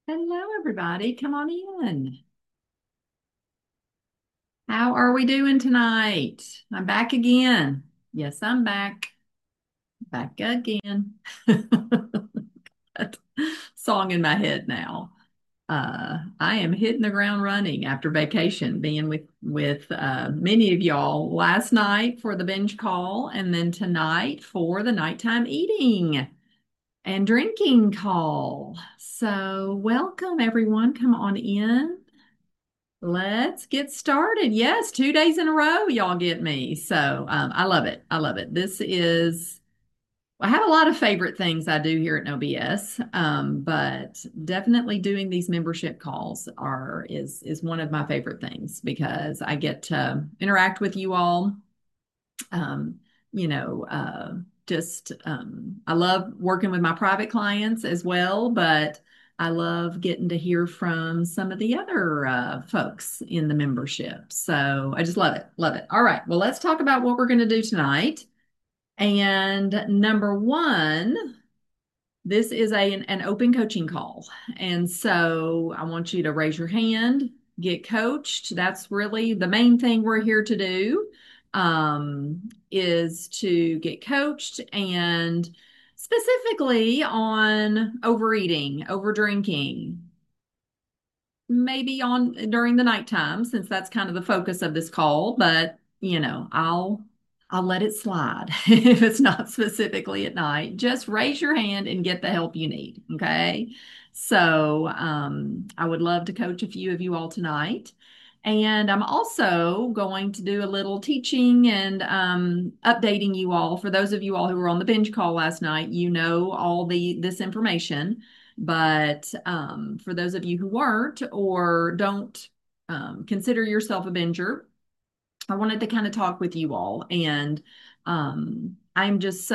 Hello, everybody. Come on in. How are we doing tonight? I'm back again. Yes, I'm back. Back again. That song in my head now. I am hitting the ground running after vacation, being with many of y'all last night for the binge call, and then tonight for the nighttime eating and drinking call. So, welcome everyone. Come on in. Let's get started. Yes, 2 days in a row, y'all get me. So I love it. I love it. I have a lot of favorite things I do here at No BS, but definitely doing these membership calls is one of my favorite things because I get to interact with you all. Um, you know, just I love working with my private clients as well, but I love getting to hear from some of the other folks in the membership. So I just love it. Love it. All right. Well, let's talk about what we're going to do tonight. And number one, this is an open coaching call. And so I want you to raise your hand, get coached. That's really the main thing we're here to do, is to get coached and specifically on overeating, over drinking, maybe on during the nighttime since that's kind of the focus of this call, but I'll let it slide if it's not specifically at night. Just raise your hand and get the help you need, okay? So, I would love to coach a few of you all tonight. And I'm also going to do a little teaching and updating you all. For those of you all who were on the binge call last night, you know all this information. But for those of you who weren't or don't consider yourself a binger, I wanted to kind of talk with you all. And I'm just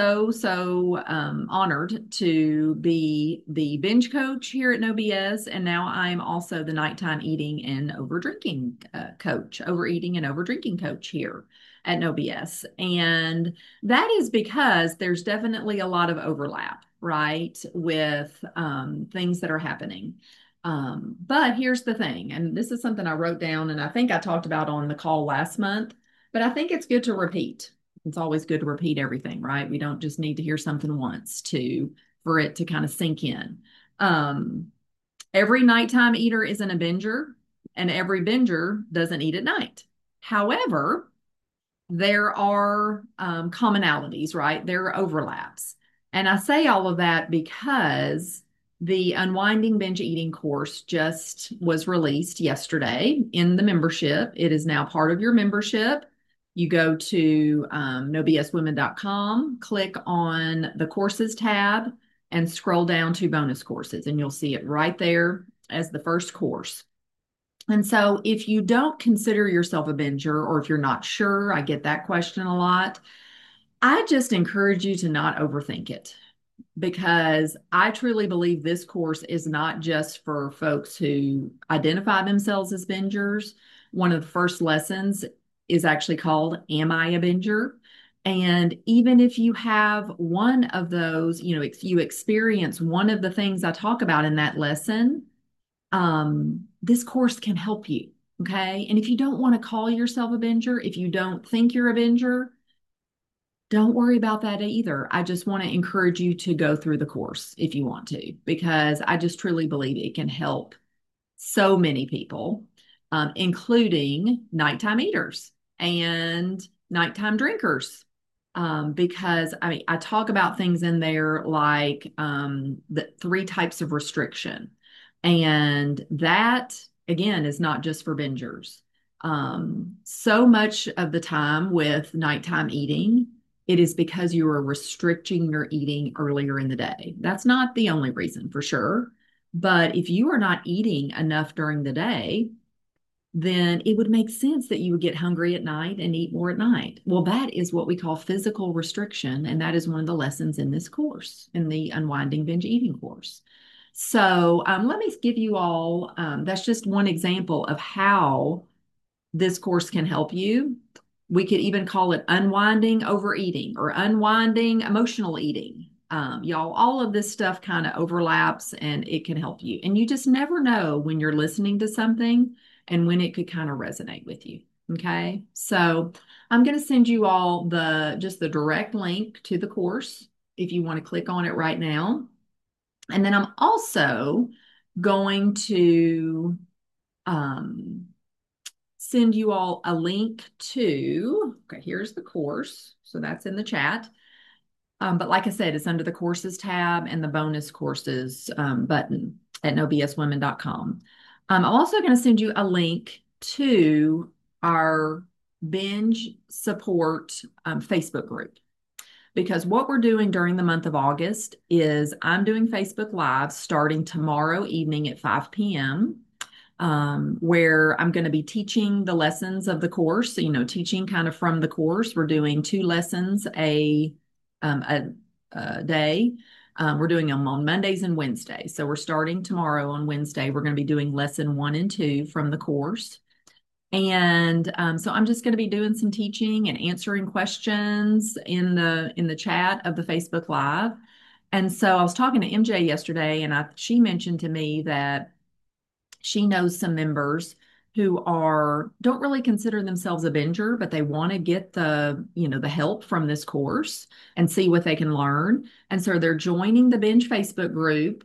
so honored to be the binge coach here at No BS. And now I'm also the nighttime eating and over drinking coach, overeating and over drinking coach here at No BS. And that is because there's definitely a lot of overlap, right, with things that are happening. But here's the thing, and this is something I wrote down, and I think I talked about on the call last month, but I think it's good to repeat. It's always good to repeat everything, right? We don't just need to hear something once to for it to kind of sink in. Um, every nighttime eater isn't a binger, and every binger doesn't eat at night. However, there are commonalities, right? There are overlaps. And I say all of that because the Unwinding Binge Eating course just was released yesterday in the membership. It is now part of your membership. You go to nobswomen.com, click on the courses tab, and scroll down to bonus courses, and you'll see it right there as the first course. And so, if you don't consider yourself a binger, or if you're not sure, I get that question a lot. I just encourage you to not overthink it because I truly believe this course is not just for folks who identify themselves as bingers. One of the first lessons is actually called Am I a Binger? And even if you have one of those, if you experience one of the things I talk about in that lesson, this course can help you. Okay. And if you don't want to call yourself a binger, if you don't think you're a binger, don't worry about that either. I just want to encourage you to go through the course if you want to, because I just truly believe it can help so many people, including nighttime eaters and nighttime drinkers. Because I mean, I talk about things in there like the three types of restriction. And that, again, is not just for bingers. So much of the time with nighttime eating, it is because you are restricting your eating earlier in the day. That's not the only reason for sure. But if you are not eating enough during the day, then it would make sense that you would get hungry at night and eat more at night. Well, that is what we call physical restriction. And that is one of the lessons in this course, in the Unwinding Binge Eating course. So let me give you all, that's just one example of how this course can help you. We could even call it unwinding overeating or unwinding emotional eating. Y'all, all of this stuff kind of overlaps and it can help you. And you just never know when you're listening to something and when it could kind of resonate with you. Okay. So I'm going to send you all just the direct link to the course if you want to click on it right now. And then I'm also going to um, send you all a link to, okay, here's the course. So that's in the chat. But like I said, it's under the courses tab and the bonus courses button at nobswomen.com. I'm also going to send you a link to our binge support Facebook group because what we're doing during the month of August is I'm doing Facebook Live starting tomorrow evening at 5 p.m. Where I'm going to be teaching the lessons of the course, teaching kind of from the course. We're doing 2 lessons um, a, a day. We're doing them on Mondays and Wednesdays. So we're starting tomorrow on Wednesday. We're going to be doing lesson 1 and 2 from the course. And so I'm just going to be doing some teaching and answering questions in the chat of the Facebook Live. And so I was talking to MJ yesterday, and she mentioned to me that she knows some members who don't really consider themselves a binger, but they want to get the help from this course and see what they can learn. And so they're joining the binge Facebook group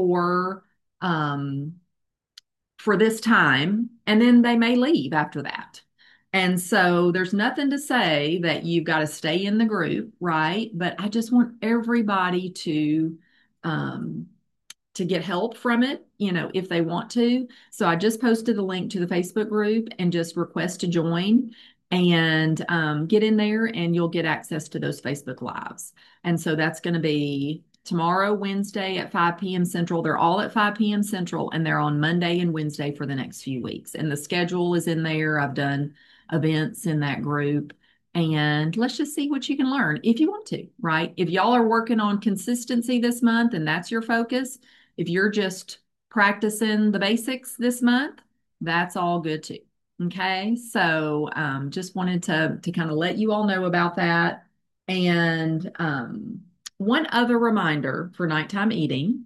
um, for this time, and then they may leave after that. And so there's nothing to say that you've got to stay in the group, right? But I just want everybody um, to get help from it, if they want to. So I just posted the link to the Facebook group and just request to join and get in there and you'll get access to those Facebook Lives. And so that's going to be tomorrow, Wednesday at 5 p.m. Central. They're all at 5 p.m. Central and they're on Monday and Wednesday for the next few weeks. And the schedule is in there. I've done events in that group. And let's just see what you can learn if you want to, right? If y'all are working on consistency this month and that's your focus, if you're just practicing the basics this month, that's all good too. Okay. So just wanted to kind of let you all know about that. And one other reminder for nighttime eating.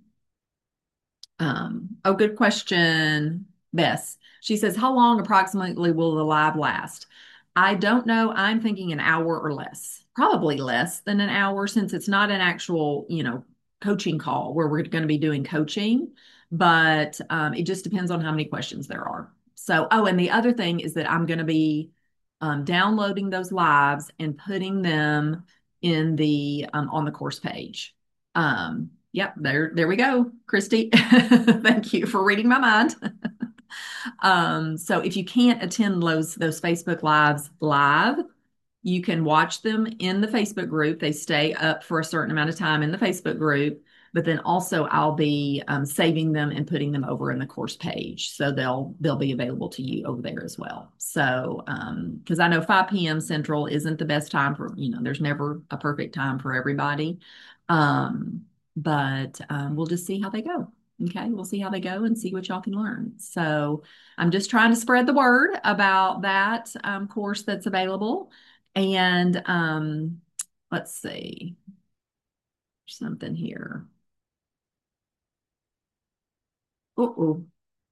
Oh, good question, Bess. She says, how long approximately will the live last? I don't know. I'm thinking an hour or less, probably less than an hour since it's not an actual, coaching call where we're going to be doing coaching, but it just depends on how many questions there are. So, oh, and the other thing is that I'm going to be downloading those lives and putting them in on the course page. Yep, there we go, Christy. Thank you for reading my mind. So if you can't attend those Facebook Lives live, you can watch them in the Facebook group. They stay up for a certain amount of time in the Facebook group, but then also I'll be saving them and putting them over in the course page, so they'll be available to you over there as well. So because I know 5 p.m. Central isn't the best time for there's never a perfect time for everybody, but we'll just see how they go. Okay, we'll see how they go and see what y'all can learn. So I'm just trying to spread the word about that course that's available. And let's see, something here. Oh,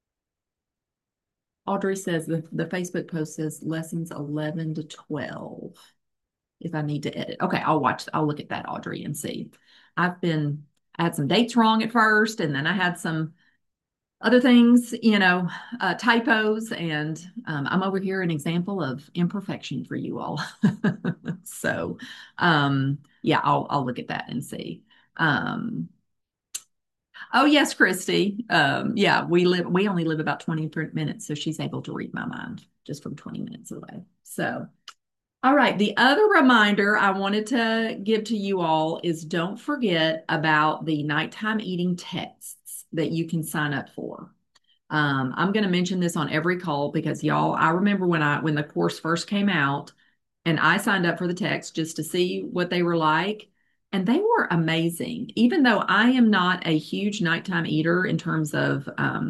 Audrey says the Facebook post says lessons 11 to 12 if I need to edit. Okay, I'll look at that, Audrey, and see. I had some dates wrong at first, and then I had some other things, typos, and I'm over here an example of imperfection for you all. So, yeah, I'll look at that and see. Um, oh yes, Christy. Yeah, we only live about 20 minutes, so she's able to read my mind just from 20 minutes away. So, all right. The other reminder I wanted to give to you all is don't forget about the nighttime eating tests that you can sign up for. I'm going to mention this on every call because y'all, I remember when the course first came out and I signed up for the text just to see what they were like. And they were amazing. Even though I am not a huge nighttime eater in terms of,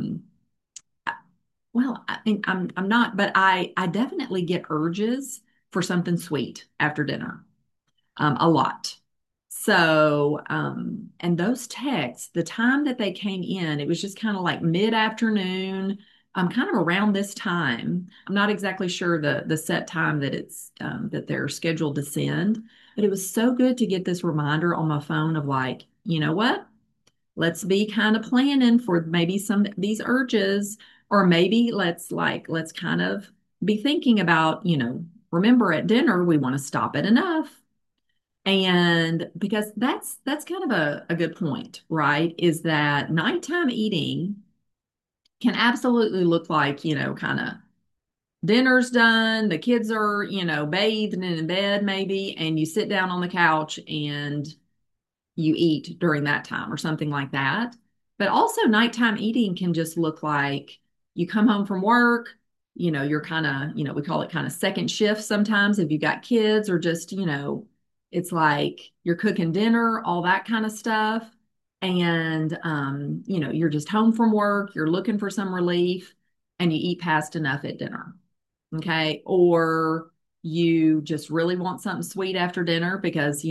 well, I'm not, but I definitely get urges for something sweet after dinner, a lot. So, and those texts, the time that they came in, it was just kind of like mid-afternoon, kind of around this time. I'm not exactly sure the set time that it's that they're scheduled to send, but it was so good to get this reminder on my phone of like, you know what? Let's be kind of planning for maybe some of these urges, or maybe let's kind of be thinking about, remember at dinner we want to stop at enough. And because that's kind of a good point, right? Is that nighttime eating can absolutely look like, kind of dinner's done, the kids are, bathed and in bed maybe, and you sit down on the couch and you eat during that time or something like that. But also nighttime eating can just look like you come home from work, you're kind of, we call it kind of second shift sometimes if you've got kids, or just, it's like you're cooking dinner, all that kind of stuff. And, you're just home from work, you're looking for some relief, and you eat past enough at dinner. Okay. Or you just really want something sweet after dinner because,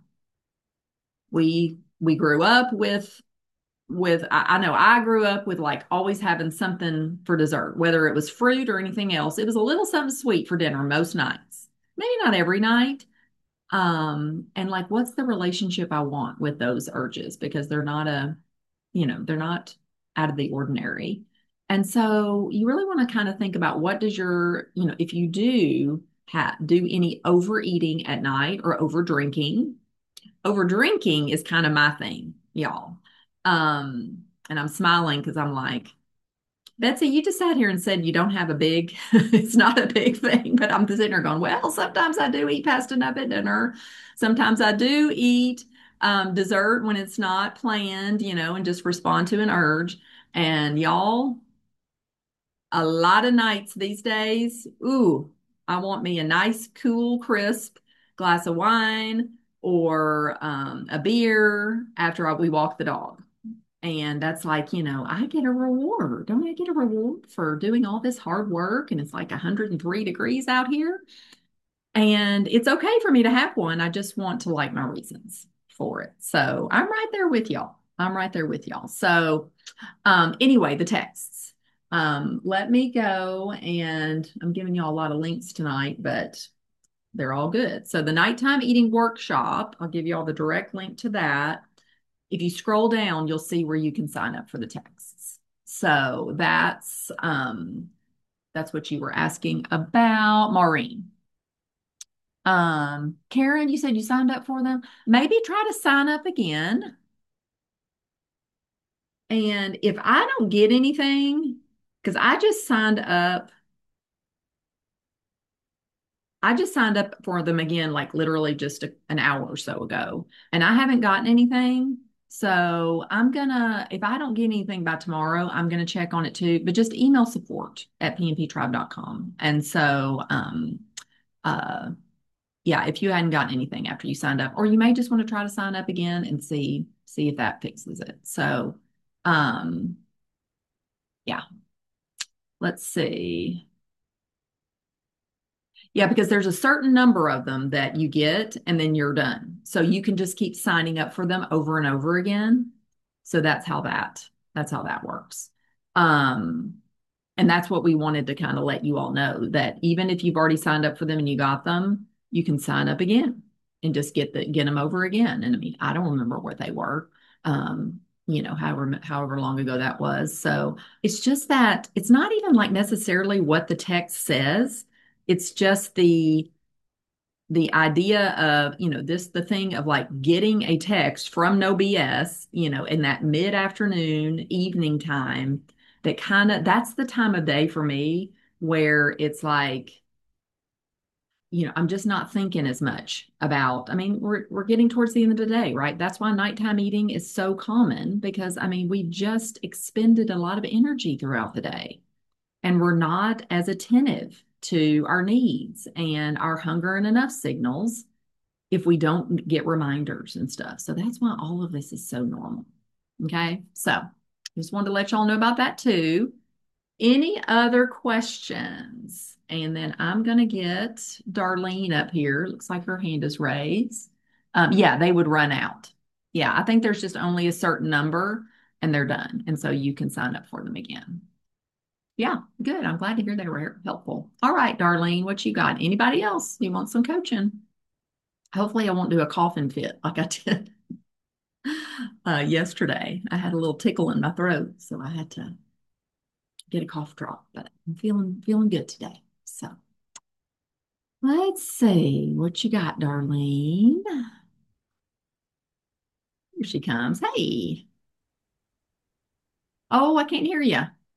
we grew up with I know I grew up with like always having something for dessert, whether it was fruit or anything else. It was a little something sweet for dinner most nights. Maybe not every night. And like what's the relationship I want with those urges because they're not out of the ordinary. And so you really want to kind of think about what does your, if you do any overeating at night or over drinking. Over drinking is kind of my thing, y'all. And I'm smiling because I'm like, Betsy, you just sat here and said you don't have a big, it's not a big thing, but I'm sitting there going, well, sometimes I do eat pasta nut at dinner. Sometimes I do eat dessert when it's not planned, and just respond to an urge. And y'all, a lot of nights these days, ooh, I want me a nice, cool, crisp glass of wine or a beer after we walk the dog. And that's like, I get a reward. Don't I get a reward for doing all this hard work? And it's like 103 degrees out here. And it's okay for me to have one. I just want to like my reasons for it. So I'm right there with y'all. I'm right there with y'all. So anyway, the texts. Let me go and I'm giving y'all a lot of links tonight, but they're all good. So the nighttime eating workshop, I'll give you all the direct link to that. If you scroll down, you'll see where you can sign up for the texts. So that's what you were asking about, Maureen. Karen, you said you signed up for them. Maybe try to sign up again. And if I don't get anything, because I just signed up for them again, like literally just an hour or so ago, and I haven't gotten anything. So if I don't get anything by tomorrow, I'm gonna check on it too. But just email support at pnptribe.com. And so, uh, yeah, if you hadn't gotten anything after you signed up, or you may just want to try to sign up again and see if that fixes it. So, um, yeah, let's see. Yeah, because there's a certain number of them that you get and then you're done. So you can just keep signing up for them over and over again. So that's how that works. Um, and that's what we wanted to kind of let you all know that even if you've already signed up for them and you got them, you can sign up again and just get them over again. And I mean, I don't remember what they were. However long ago that was. So it's just that it's not even like necessarily what the text says. It's just the idea of, the thing of like getting a text from No BS, in that mid-afternoon evening time that's the time of day for me where it's like, I'm just not thinking as much about, I mean, we're getting towards the end of the day, right? That's why nighttime eating is so common because I mean, we just expended a lot of energy throughout the day and we're not as attentive to our needs and our hunger and enough signals if we don't get reminders and stuff. So that's why all of this is so normal. Okay. So just wanted to let y'all know about that too. Any other questions? And then I'm going to get Darlene up here. Looks like her hand is raised. Yeah, they would run out. Yeah, I think there's just only a certain number and they're done. And so you can sign up for them again. Yeah, good. I'm glad to hear they were helpful. All right, Darlene, what you got? Anybody else? You want some coaching? Hopefully, I won't do a coughing fit like I did yesterday. I had a little tickle in my throat, so I had to get a cough drop, but I'm feeling good today. So let's see what you got, Darlene. Here she comes. Hey. Oh, I can't hear you.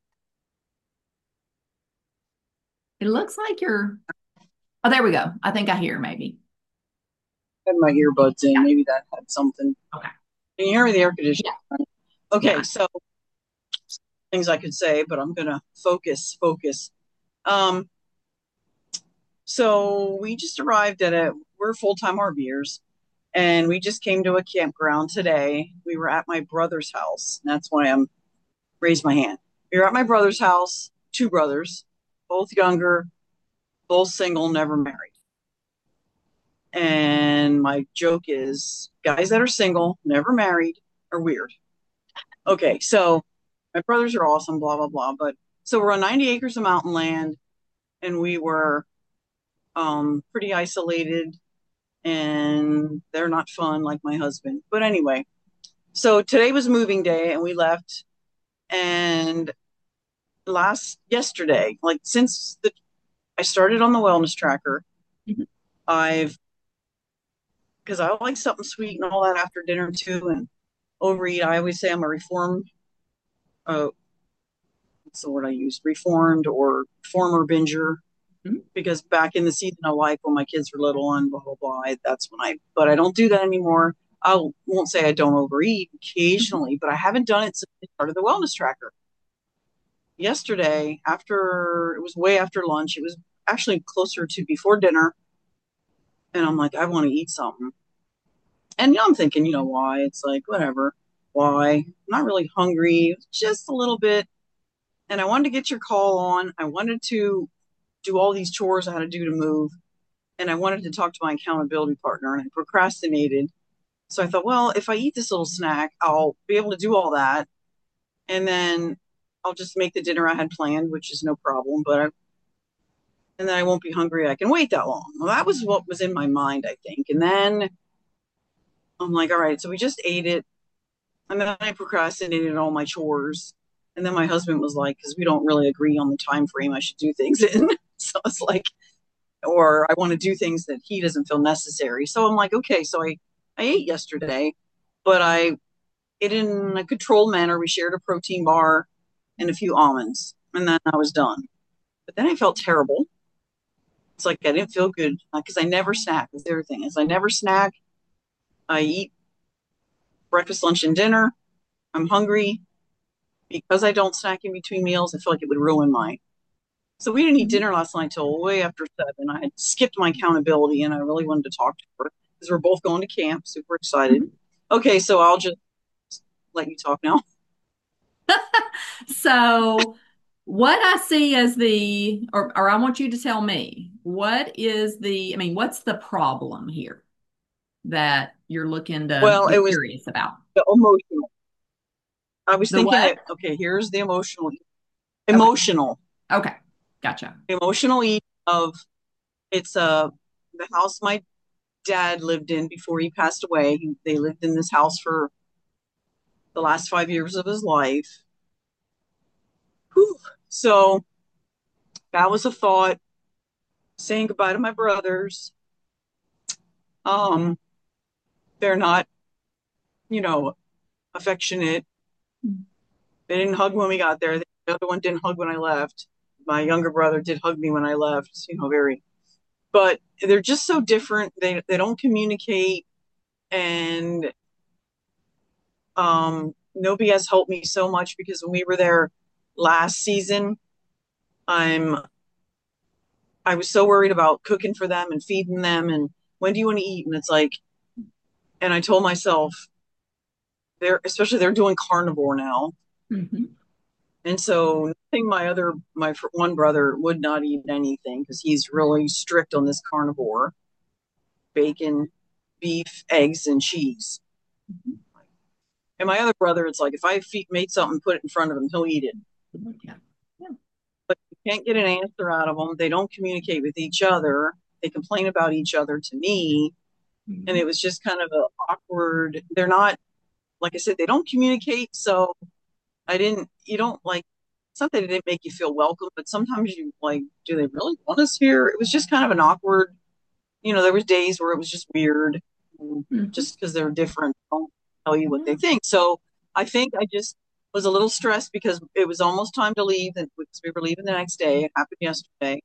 It looks like you're. Oh, there we go. I think I hear maybe. Had my earbuds in. Yeah. Maybe that had something. Okay. Can you hear me? The air conditioning. Yeah. Right? Okay, Yeah. so things I could say, but I'm gonna focus. Um, so we just arrived at we're full-time RVers, and we just came to a campground today. We were at my brother's house. And that's why I'm raised my hand. We were at my brother's house, two brothers, both younger, both single, never married. And my joke is guys that are single, never married, are weird. Okay, so my brothers are awesome, blah, blah, blah. But so we're on 90 acres of mountain land, and we were pretty isolated, and they're not fun like my husband. But anyway, so today was moving day, and we left. And yesterday, like I started on the wellness tracker, Mhm. I've because I like something sweet and all that after dinner too, and overeat. I always say I'm a reformed. Uh, what's the word I use? Reformed or former binger, Mhm. because back in the season of life when my kids were little and blah blah blah, that's when but I don't do that anymore. I won't say I don't overeat occasionally, but I haven't done it since I started the wellness tracker. Yesterday, after it was way after lunch, it was actually closer to before dinner, and I'm like, I want to eat something. And I'm thinking, why? It's like, whatever. Why? I'm not really hungry, just a little bit. And I wanted to get your call on. I wanted to do all these chores I had to do to move. And I wanted to talk to my accountability partner, and I procrastinated. So I thought, well, if I eat this little snack, I'll be able to do all that. And then I'll just make the dinner I had planned, which is no problem. And then I won't be hungry. I can wait that long. Well, that was what was in my mind, I think. And then I'm like, all right, so we just ate it. And then I procrastinated all my chores. And then my husband was like, because we don't really agree on the time frame I should do things in. So it's like, or I want to do things that he doesn't feel necessary. So I'm like, okay, so I ate yesterday, but I ate in a controlled manner. We shared a protein bar and a few almonds, and then I was done. But then I felt terrible. It's like I didn't feel good because I never snack. That's the other thing is I never snack. I eat breakfast, lunch, and dinner. I'm hungry because I don't snack in between meals. I feel like it would ruin my. So we didn't eat Mhm. dinner last night till way after 7. I had skipped my accountability, and I really wanted to talk to her because we're both going to camp. Super excited. Mhm. Okay, so I'll just let you talk now. So, what I see as or I want you to tell me, I mean, what's the problem here that you're looking to Well, it get was serious about? the emotional. I was The thinking what? that okay, here's the Okay. emotional, Okay. Gotcha. emotional eat of it's the house my dad lived in before he passed away. They lived in this house for the last 5 years of his life. Whew. So that was a thought. Saying goodbye to my brothers. Um, they're not, you know, affectionate. They didn't hug when we got there. The other one didn't hug when I left. My younger brother did hug me when I left. Very, but they're just so different. They don't communicate, and nobody has helped me so much because when we were there last season, I'm I was so worried about cooking for them and feeding them and when do you want to eat? And it's like, and I told myself they're doing carnivore now. Hmm. And so nothing my one brother would not eat anything because he's really strict on this carnivore, bacon. beef, eggs, and cheese. And my other brother, it's like if I made something, put it in front of him, he'll eat it. Yeah. Yeah. But you can't get an answer out of them. They don't communicate with each other. They complain about each other to me. And Mhm. it was just kind of a awkward. They're not, like I said, they don't communicate. So you don't like, it's not that it didn't make you feel welcome, but sometimes you like, do they really want us here? It was just kind of an awkward, there was days where it was just weird, Mhm. just because they're different. Don't tell you what they Yeah. think. So I think I just was a little stressed because it was almost time to leave, and because we were leaving the next day. It happened yesterday,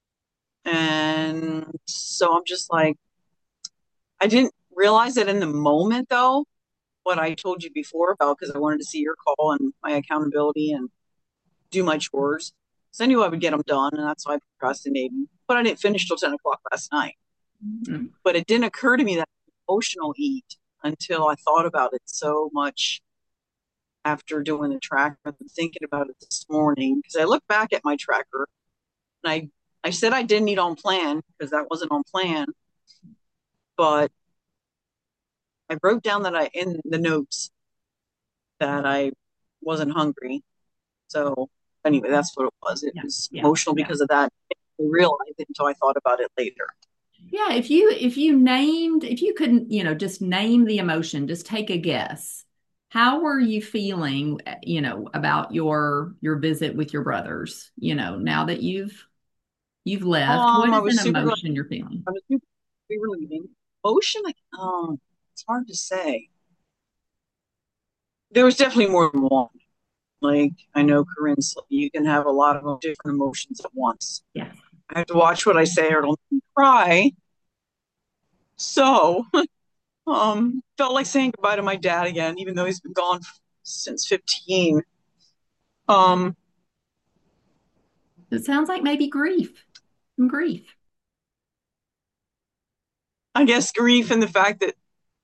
and so I'm just like, I didn't realize it in the moment though. What I told you before about because I wanted to see your call and my accountability and do my chores. So I knew I would get them done, and that's why I procrastinated. But I didn't finish till 10 o'clock last night. Mhm. But it didn't occur to me that emotional eat until I thought about it so much after doing the tracker and thinking about it this morning. Because I looked back at my tracker and I said I didn't eat on plan because that wasn't on plan. But I wrote down that I in the notes that I wasn't hungry. So anyway, that's what it was. It Yeah. was Yeah. emotional Yeah. because of that. I didn't realize it until I thought about it later. Yeah, if you couldn't, just name the emotion, just take a guess. How were you feeling, about your visit with your brothers? Now that you've left, what I is an was super glad. emotion you're feeling? I was super we were leaving. Emotion, like, it's hard to say. There was definitely more than one. Like I know Corinne's, you can have a lot of different emotions at once. Yeah. I have to watch what I say or it'll make me cry. So, felt like saying goodbye to my dad again, even though he's been gone since 15. Um, It sounds like maybe grief. Some grief. I guess grief and the fact that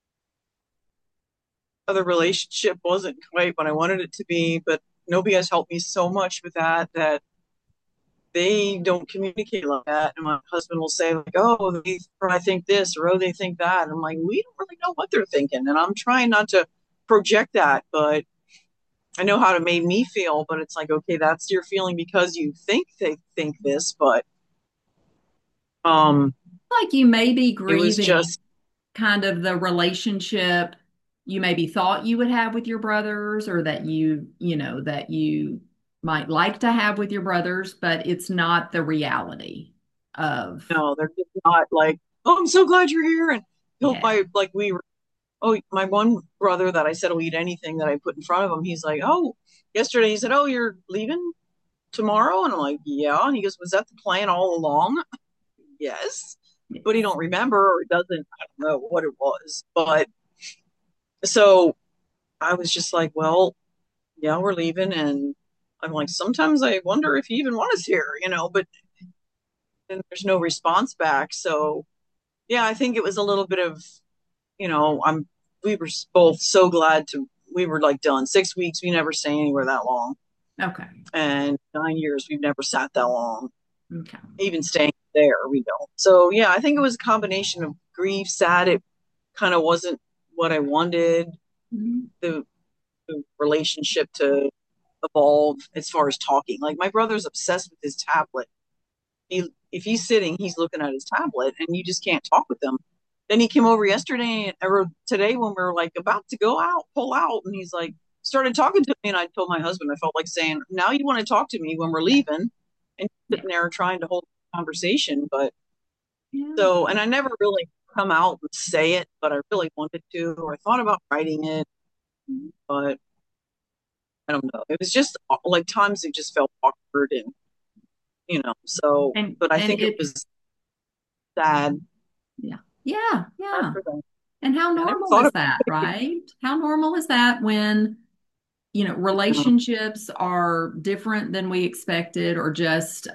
the relationship wasn't quite what I wanted it to be, but nobody has helped me so much with that they don't communicate like that. And my husband will say, like, oh, I think this, or oh, they think that. And I'm like, we don't really know what they're thinking. And I'm trying not to project that, but I know how it made me feel. But it's like, okay, that's your feeling because you think they think this, but um, Like you may be it was grieving just, kind of the relationship you maybe thought you would have with your brothers or that you might like to have with your brothers, but it's not the reality of, they're just not like, oh, I'm so glad you're here. And he'll, yeah. my one brother that I said will eat anything that I put in front of him. He's like, oh, yesterday he said, oh, you're leaving tomorrow? And I'm like, yeah. And he goes, was that the plan all along? Yes. But he Yes. don't remember or doesn't, I don't know what it was. But so I was just like, well, yeah, we're leaving. And I'm like, sometimes I wonder if you even want us here, but then there's no response back. So yeah, I think it was a little bit of, we were both so glad we were like done 6 weeks. We never stay anywhere that long. Okay. And 9 years, we've never sat that long. Okay. Even staying there, we don't. So yeah, I think it was a combination of grief, sad. It kind of wasn't what I wanted Mhm. the, the relationship to evolve as far as talking. Like my brother's obsessed with his tablet. If he's sitting, he's looking at his tablet, and you just can't talk with him. Then he came over yesterday or today when we were like about to go out, pull out, and he's like started talking to me, and I told my husband, I felt like saying, "Now you want to talk to me when we're Yeah. leaving," and Yeah. sitting there trying to hold a conversation, but Yeah. so, and I never really come out and say it, but I really wanted to, or I thought about writing it, Mhm. but I don't know. It was just like times it just felt awkward and, so, And but I and think it it was sad. yeah. Yeah. Sad Yeah. for them. And how I never normal thought is of that, it. right? How normal is that when relationships are different than we expected or just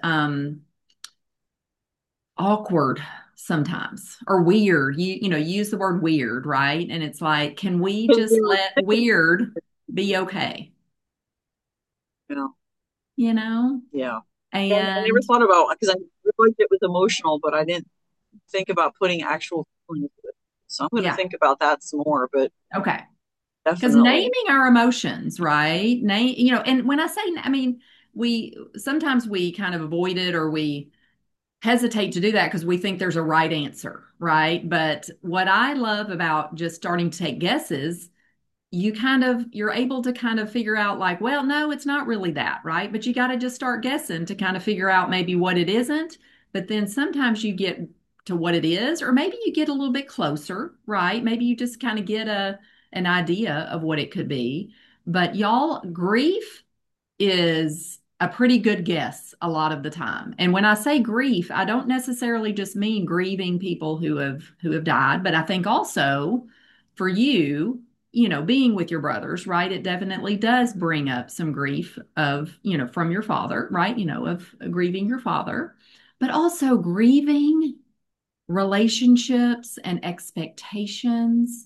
awkward sometimes or weird. Use the word weird, right? And it's like, can we just let weird be okay? You know, You know? yeah. And I never And thought about because I realized it was emotional, but I didn't think about putting actual feelings with it. So I'm going to Yeah. think about that some more, but Okay. Because definitely. naming our emotions, right? Name, and when I say, I mean, we sometimes we kind of avoid it or we hesitate to do that because we think there's a right answer, right? But what I love about just starting to take guesses, you're able to kind of figure out like, well, no, it's not really that, right? But you got to just start guessing to kind of figure out maybe what it isn't. But then sometimes you get to what it is, or maybe you get a little bit closer, right? Maybe you just kind of get an idea of what it could be. But y'all, grief is a pretty good guess a lot of the time. And when I say grief, I don't necessarily just mean grieving people who have died, but I think also for you, being with your brothers, right? It definitely does bring up some grief of, from your father, right? Of grieving your father, but also grieving relationships and expectations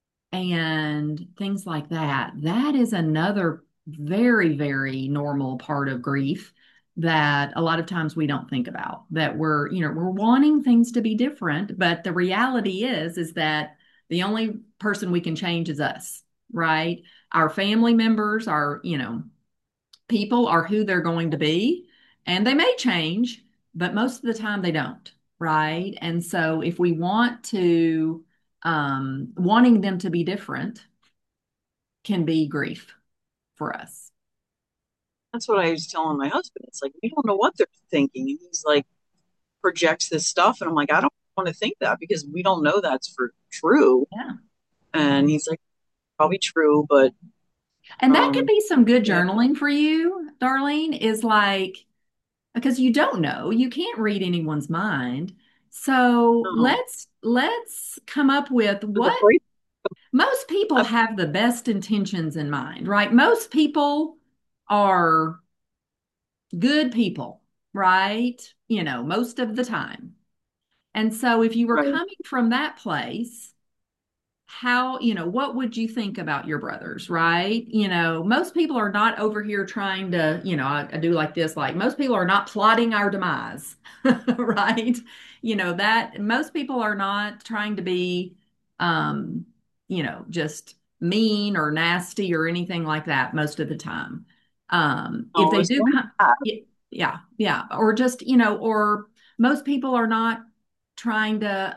and things like that. That is another very, very normal part of grief that a lot of times we don't think about. That we're wanting things to be different, but the reality is that the only person we can change is us, right? Our family members, our, people are who they're going to be, and they may change, but most of the time they don't, right? And so if we want to, wanting them to be different can be grief for us. That's what I was telling my husband. It's like, we don't know what they're thinking. And he's like, projects this stuff. And I'm like, I don't want to think that because we don't know that's for true. Yeah. And he's like, probably true, but And that could um, be some good yeah, journaling for you, Darlene, is like, because you don't know, you can't read anyone's mind. So no, let's come up with I was what afraid. most people Of, have the best intentions in mind, right? Most people are good people, right? Most of the time. And so if you were right. coming from that place, what would you think about your brothers, right? Most people are not over here trying to, I do like this, like most people are not plotting our demise, right? That most people are not trying to be, um, just mean or nasty or anything like that most of the time. If No, they it's do, one bad. yeah, yeah, or just, or most people are not trying to,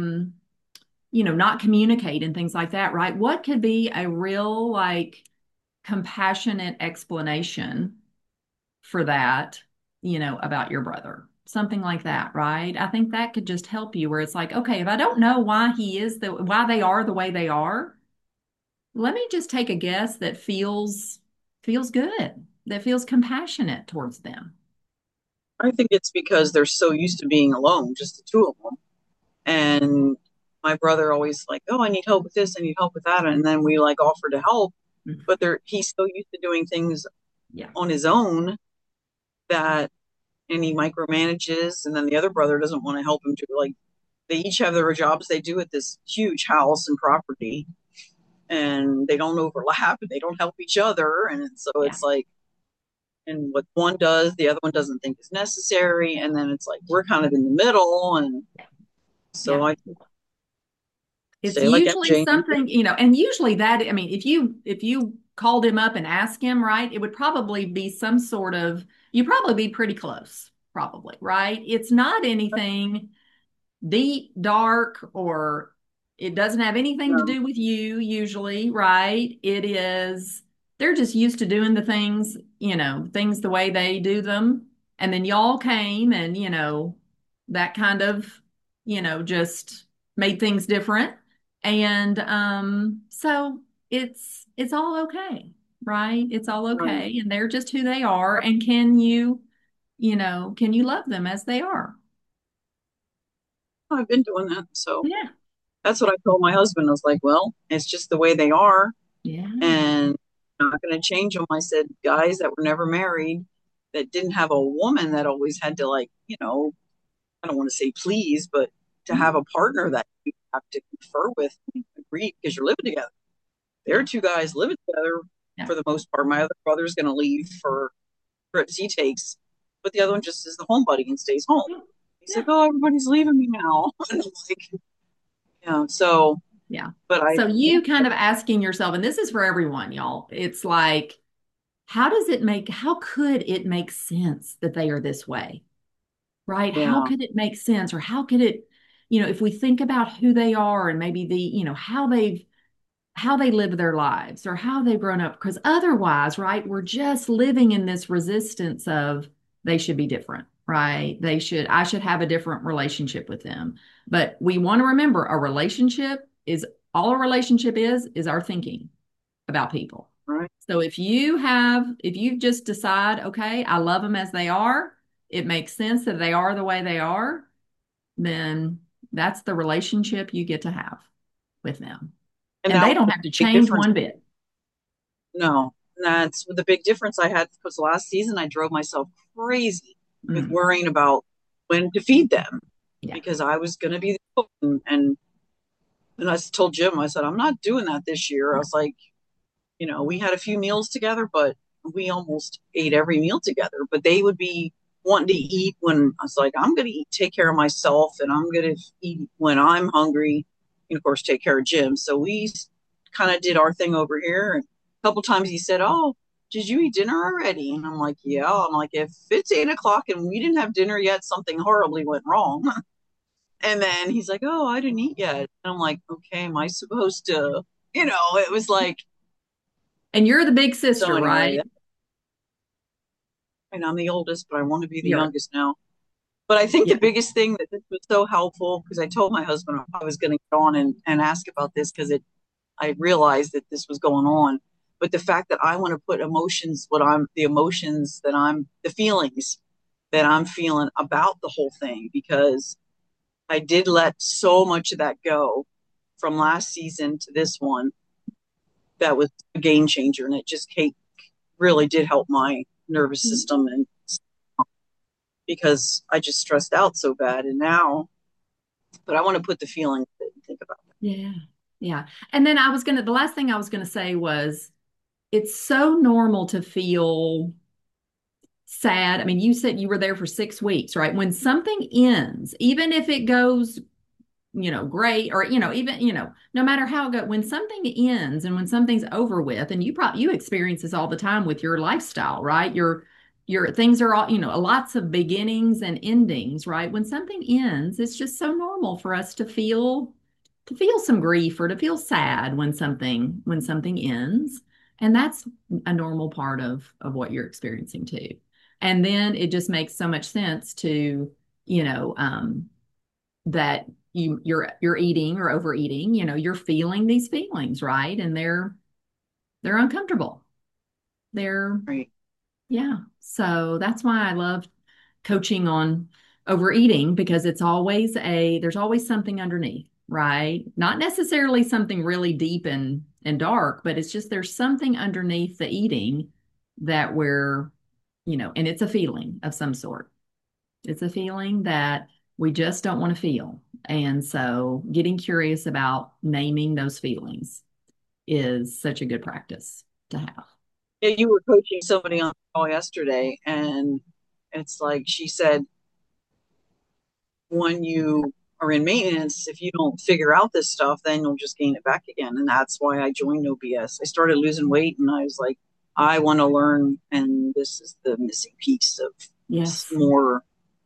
not communicate and things like that, right? What could be a real, like, compassionate explanation for that, about your brother? Something like that, right? I think that could just help you where it's like, okay, if I don't know why they are the way they are, let me just take a guess that feels good, that feels compassionate towards them. I think it's because they're so used to being alone, just the two of them. And my brother always like, oh, I need help with this, I need help with that, and then we like offer to help, but he's so used to doing things Yeah. on his own that and he micromanages, and then the other brother doesn't want to help him do like they each have their jobs they do at this huge house and property, and they don't overlap and they don't help each other, and so Yeah. it's like, and what one does the other one doesn't think is necessary, and then it's like we're kind of in the middle, and so Yeah. I It's say like usually MJ. something, and usually that, I mean, if you called him up and asked him, right, it would probably be some sort of, you'd probably be pretty close, probably, right? It's not anything deep, dark, or it doesn't have anything to No, do with you usually, right? They're just used to doing the things the way they do them. And then y'all came and, that kind of, just made things different. And so it's all okay, right? It's all right. okay. And they're just who they are. And can you love them as they are? I've been doing that, so Yeah. that's what I told my husband. I was like, well, it's just the way they are, Yeah. and I'm not going to change them. I said, guys that were never married, that didn't have a woman that always had to, like, I don't want to say please, but to have a partner that you have to confer with and agree because you're living together. There are Yeah. two guys living together Yeah. for the most part. My other brother's going to leave for trips he takes, but the other one just is the home buddy and stays home. Yeah. He's Yeah. like, oh, everybody's leaving me now. And I'm like, Yeah. So, Yeah. but So you kind of asking yourself, and this is for everyone, y'all. It's like, how could it make sense that they are this way? Right? How yeah, could it make sense? Or how could it, if we think about who they are and maybe how they live their lives or how they've grown up, because otherwise, right, we're just living in this resistance of they should be different, right? I should have a different relationship with them. But we want to remember a relationship is all a relationship is our thinking about people. right. So if you just decide, okay, I love them as they are, it makes sense that they are the way they are, then that's the relationship you get to have with them. And And that they was don't the have to big change difference. one bit. No, that's the big difference I had because last season I drove myself crazy with Mm, worrying about when to feed them yeah. because I was going to be the cook. And I told Jim, I said, I'm not doing that this year. I was like, we had a few meals together, but we almost ate every meal together. But they would be wanting to eat when I was like, I'm going to eat, take care of myself, and I'm going to eat when I'm hungry, and of course, take care of Jim. So we kind of did our thing over here. And a couple times he said, "Oh, did you eat dinner already?" And I'm like, "Yeah." I'm like, "If it's 8 o'clock and we didn't have dinner yet, something horribly went wrong." And then he's like, "Oh, I didn't eat yet." And I'm like, "Okay, am I supposed to?" It was like And you're the big so. sister, Anyway, right? and I'm the oldest, but I want to be the You're, youngest now. But I think the yeah. biggest thing that this was so helpful because I told my husband I was going to get on and ask about this because I realized that this was going on. But the fact that I want to put the feelings that I'm feeling about the whole thing because I did let so much of that go from last season to this one that was a game changer and it just really did help my nervous system and because I just stressed out so bad and now but I want to put the feelings and think about it. Yeah. Yeah. And then the last thing I was going to say was it's so normal to feel sad. I mean, you said you were there for 6 weeks, right? When something ends, even if it goes great, or, even, no matter how it goes, when something ends and when something's over with, and you experience this all the time with your lifestyle, right? Your things are all, lots of beginnings and endings, right? When something ends, it's just so normal for us to feel some grief or to feel sad when something ends. And that's a normal part of what you're experiencing too. And then it just makes so much sense to, you know, that you're eating or overeating, you're feeling these feelings, right? And they're uncomfortable. They're Right. Yeah. So that's why I love coaching on overeating because there's always something underneath, right? Not necessarily something really deep and dark, but it's just there's something underneath the eating that and it's a feeling of some sort. It's a feeling that we just don't want to feel. And so getting curious about naming those feelings is such a good practice to have. Yeah, you were coaching somebody on the call yesterday, and it's like she said, when you are in maintenance, if you don't figure out this stuff, then you'll just gain it back again. And that's why I joined No BS. I started losing weight, and I was like, I want to learn, and this is the missing piece of Yes. more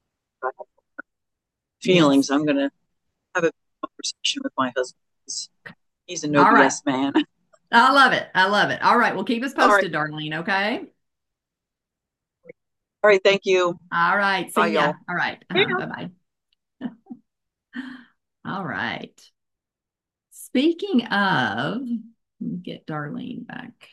Yes. feelings. I'm going to have a conversation with my husband. He's a No All right. BS man. I love it. I love it. All right. Well, keep us All right. posted, Darlene. Okay. All right. Thank you. All right. Bye, See ya. y'all. All right. Yeah. Bye-bye. All right. Speaking of, let me get Darlene back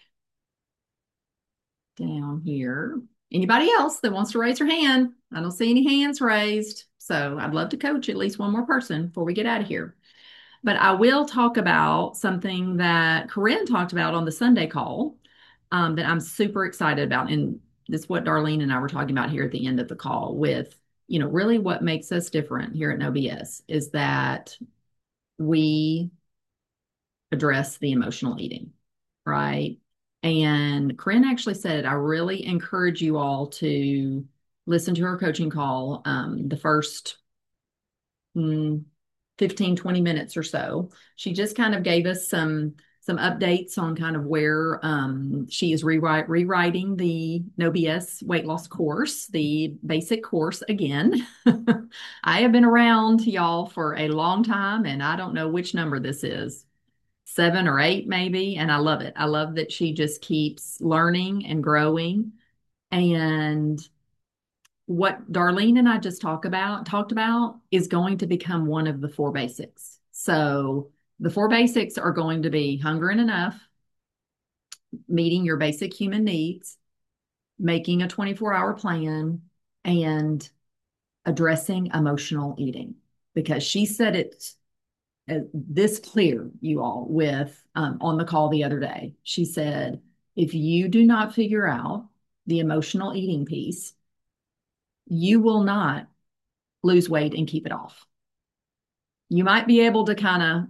down here. Anybody else that wants to raise their hand? I don't see any hands raised. So I'd love to coach at least one more person before we get out of here. But I will talk about something that Corinne talked about on the Sunday call that I'm super excited about. And this is what Darlene and I were talking about here at the end of the call with, really what makes us different here at No BS is that we address the emotional eating, right? And Corinne actually said, I really encourage you all to listen to her coaching call the first 15, 20 minutes or so. She just kind of gave us some updates on kind of where she is rewriting the No BS weight loss course, the basic course again. I have been around y'all for a long time, and I don't know which number this is, 7 or 8 maybe, and I love it. I love that she just keeps learning and growing. And what Darlene and I just talked about is going to become one of the four basics. So the four basics are going to be hunger and enough, meeting your basic human needs, making a 24-hour plan, and addressing emotional eating. Because she said it this clear, you all, with on the call the other day. She said, if you do not figure out the emotional eating piece, you will not lose weight and keep it off. You might be able to kind of,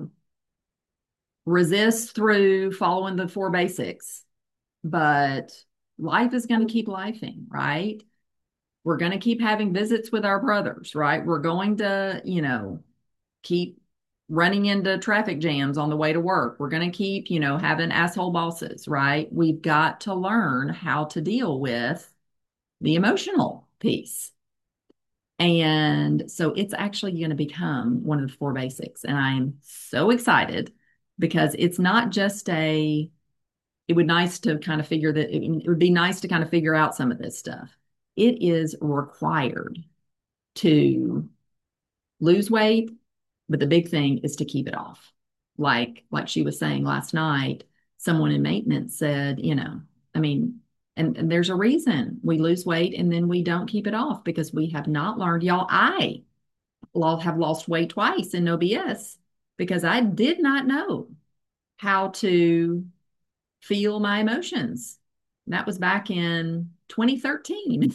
resist through following the four basics, but life is going to keep lifing, right? We're going to keep having visits with our brothers, right? We're going to, keep running into traffic jams on the way to work. We're going to keep, having asshole bosses, right? We've got to learn how to deal with the emotional piece. And so it's actually going to become one of the four basics. And I'm so excited because it's not just it would nice to kind of figure that it would be nice to kind of figure out some of this stuff. It is required to lose weight, but the big thing is to keep it off. Like she was saying last night, someone in maintenance said, I mean, and there's a reason we lose weight and then we don't keep it off because we have not learned, y'all. I have lost weight twice in no BS because I did not know how to feel my emotions. That was back in 2013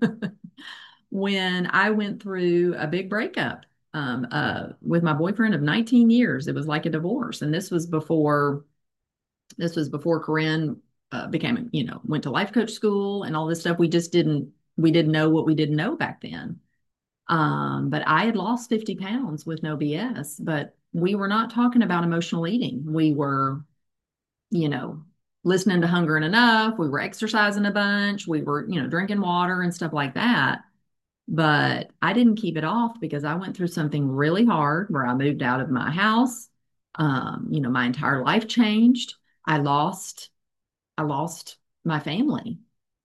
when I went through a big breakup with my boyfriend of 19 years. It was like a divorce, and this was before Corinne became, went to life coach school and all this stuff. We didn't know what we didn't know back then. But I had lost 50 pounds with no BS, but we were not talking about emotional eating. We were, you know, listening to Hunger and Enough. We were exercising a bunch. We were, drinking water and stuff like that. But I didn't keep it off because I went through something really hard where I moved out of my house. My entire life changed. I lost, I lost my family.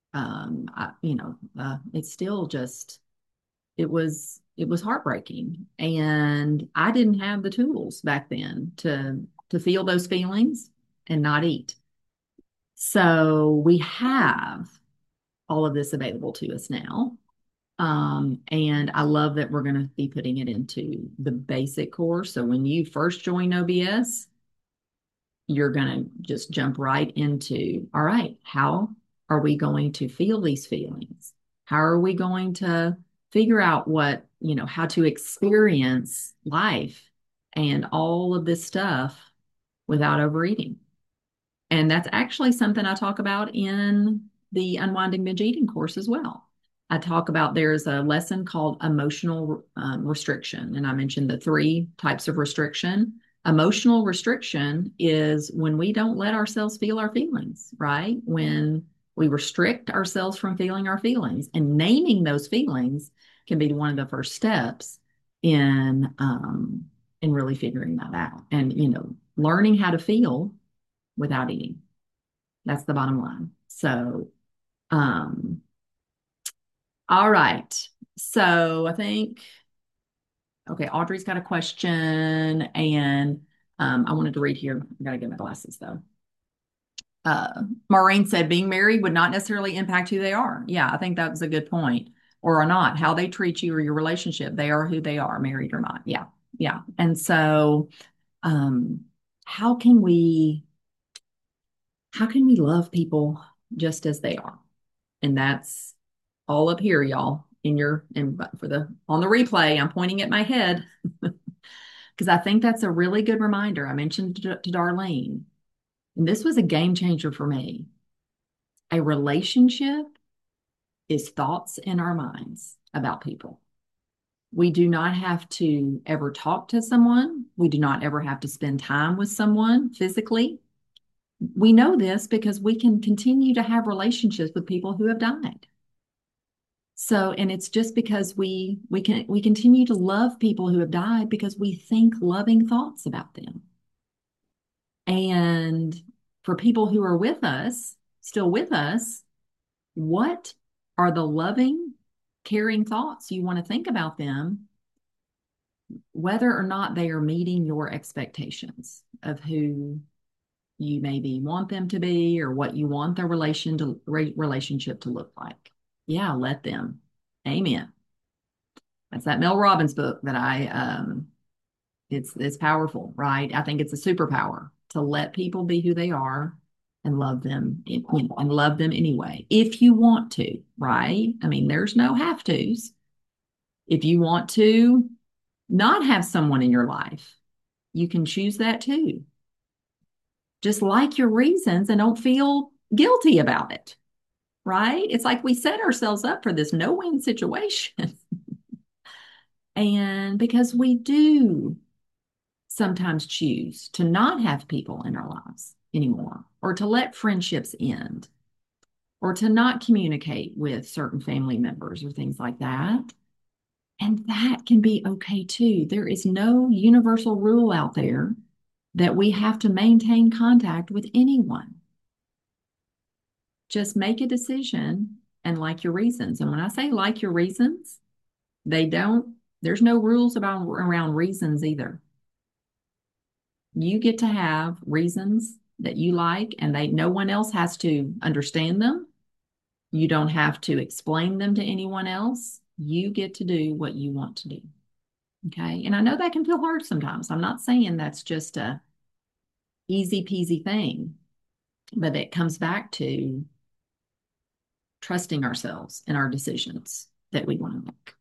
It's still just, it was heartbreaking. And I didn't have the tools back then to feel those feelings and not eat. So we have all of this available to us now. And I love that we're going to be putting it into the basic course. So when you first join OBS, you're going to just jump right into, all right, how are we going to feel these feelings? How are we going to figure out how to experience life and all of this stuff without overeating? And that's actually something I talk about in the Unwinding Binge Eating course as well. I talk about there's a lesson called emotional restriction, and I mentioned the three types of restriction. Emotional restriction is when we don't let ourselves feel our feelings, right? When we restrict ourselves from feeling our feelings, and naming those feelings can be one of the first steps in really figuring that out, and learning how to feel without eating. That's the bottom line. So, um, all right. So I think, okay, Audrey's got a question, and I wanted to read here. I gotta get my glasses though. Maureen said being married would not necessarily impact who they are. Yeah, I think that was a good point. Or not, how they treat you or your relationship. They are who they are, married or not. Yeah, yeah. And so, um, how can we how can we love people just as they are? And that's all up here, y'all. And for the on the replay, I'm pointing at my head because I think that's a really good reminder. I mentioned to Darlene, and this was a game changer for me. A relationship is thoughts in our minds about people. We do not have to ever talk to someone. We do not ever have to spend time with someone physically. We know this because we can continue to have relationships with people who have died. So, and it's just because we continue to love people who have died because we think loving thoughts about them. And for people who are with us, still with us, what are the loving, caring thoughts you want to think about them, whether or not they are meeting your expectations of who you maybe want them to be or what you want their relationship to look like. Yeah, let them. Amen. That's that Mel Robbins book that it's powerful, right? I think it's a superpower to let people be who they are and love them, and love them anyway, if you want to, right? I mean, there's no have tos. If you want to not have someone in your life, you can choose that too. Just like your reasons and don't feel guilty about it, right? It's like we set ourselves up for this no-win situation. And because we do sometimes choose to not have people in our lives anymore, or to let friendships end, or to not communicate with certain family members or things like that. And that can be okay too. There is no universal rule out there that we have to maintain contact with anyone. Just make a decision and like your reasons. And when I say like your reasons, they don't, there's no rules about around reasons either. You get to have reasons that you like, and no one else has to understand them. You don't have to explain them to anyone else. You get to do what you want to do. Okay. And I know that can feel hard sometimes. I'm not saying that's just a easy peasy thing, but it comes back to trusting ourselves in our decisions that we want to make.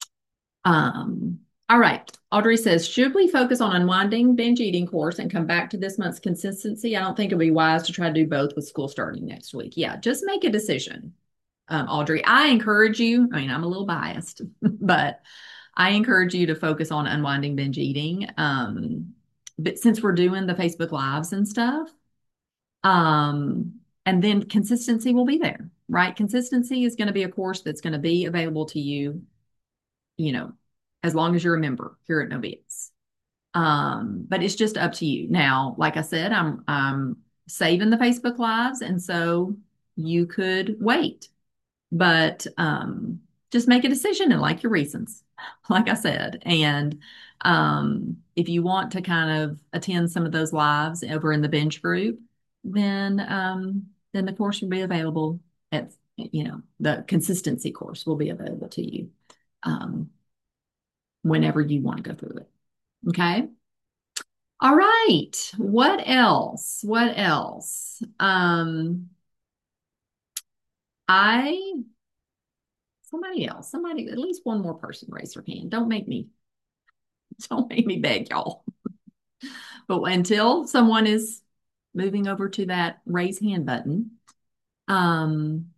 All right. Audrey says, should we focus on unwinding binge eating course and come back to this month's consistency? I don't think it'd be wise to try to do both with school starting next week. Yeah, just make a decision. Audrey, I encourage you, I mean, I'm a little biased, but I encourage you to focus on unwinding binge eating. But since we're doing the Facebook Lives and stuff, um, and then consistency will be there, right? Consistency is going to be a course that's going to be available to you, you know, as long as you're a member here at No BS. But it's just up to you. Now, like I said, I'm saving the Facebook Lives, and so you could wait, but just make a decision and like your reasons, like I said. And if you want to kind of attend some of those lives over in the binge group, then the course will be available at, the consistency course will be available to you um, whenever you want to go through it. Okay. All right. What else? What else? I somebody, at least one more person raise their hand. Don't make me beg y'all. But until someone is moving over to that raise hand button, um,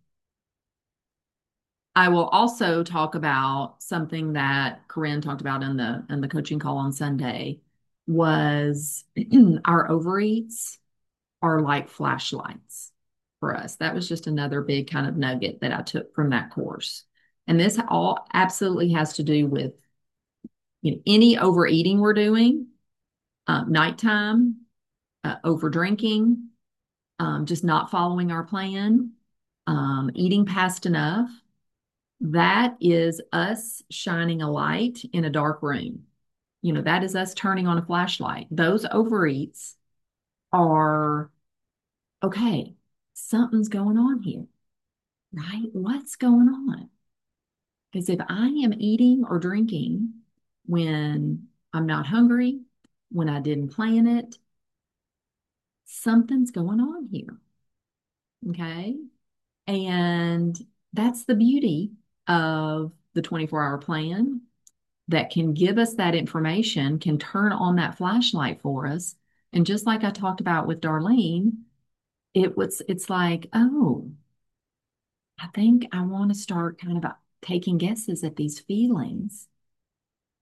I will also talk about something that Corinne talked about in the coaching call on Sunday was our overeats are like flashlights for us. That was just another big kind of nugget that I took from that course. And this all absolutely has to do with any overeating we're doing, nighttime, over drinking, just not following our plan, eating past enough. That is us shining a light in a dark room. That is us turning on a flashlight. Those overeats are okay, something's going on here, right? What's going on? Because if I am eating or drinking when I'm not hungry, when I didn't plan it, something's going on here. Okay. And that's the beauty of the 24-hour plan that can give us that information, can turn on that flashlight for us. And just like I talked about with Darlene, it's like, oh, I think I want to start kind of taking guesses at these feelings